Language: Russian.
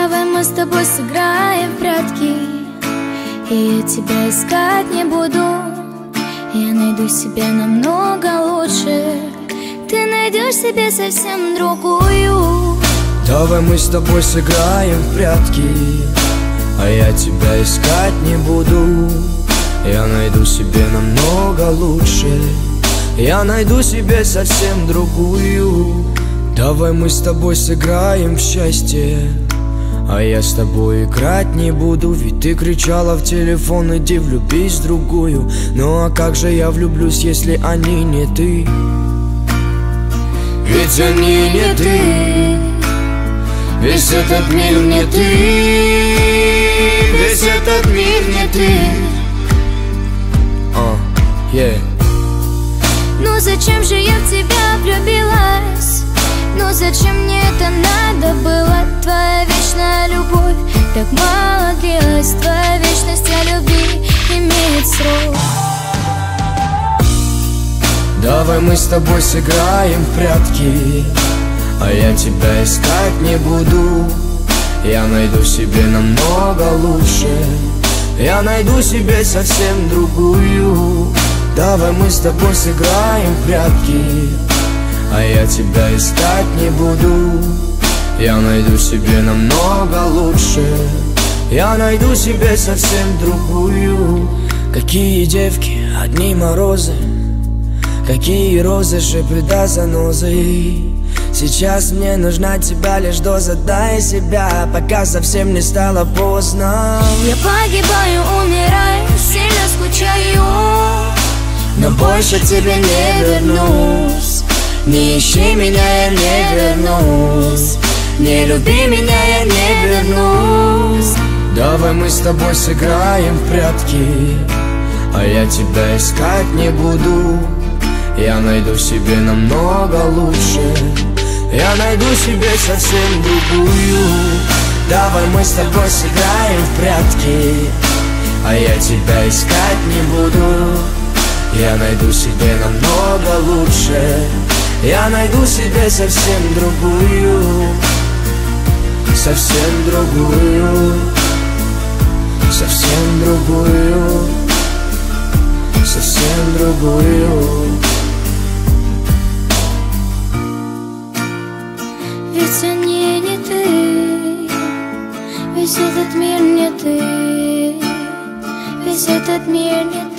Давай мы с тобой сыграем в прятки, и я тебя искать не буду. Я найду себе намного лучше, ты найдешь себе совсем другую. Давай мы с тобой сыграем в прятки, а я тебя искать не буду. Я найду себе намного лучше, я найду себе совсем другую. Давай мы с тобой сыграем в счастье, а я с тобой играть не буду. Ведь ты кричала в телефон: иди влюбись в другую. Ну а как же я влюблюсь, если они не ты? Ведь они не ты, весь этот мир не ты, весь этот мир не ты. Ну зачем же я в тебя влюбилась? Ну зачем мне это надо было? Твоя вечная любовь так мало длилась. Твоя вечность о любви имеет срок. Давай мы с тобой сыграем в прятки, а я тебя искать не буду. Я найду себе намного лучше, я найду себе совсем другую. Давай мы с тобой сыграем в прятки, а я тебя искать не буду. Я найду себе намного лучше, я найду себе совсем другую. Какие девки, одни морозы, какие розы, шипы да занозы. Сейчас мне нужна тебя лишь доза, дай себя, пока совсем не стало поздно. Я погибаю, умираю, сильно скучаю, но больше к тебе не вернусь. Не ищи меня, я не вернусь. Не люби меня, я не вернусь. Давай мы с тобой сыграем в прятки, а я тебя искать не буду. Я найду себе намного лучше, я найду себе совсем другую. Давай мы с тобой сыграем в прятки, а я тебя искать не буду. Я найду себе намного лучше, я найду себе совсем другую. Совсем другую, совсем другую, совсем другую. Ведь они не ты, весь этот мир не ты, весь этот мир не ты.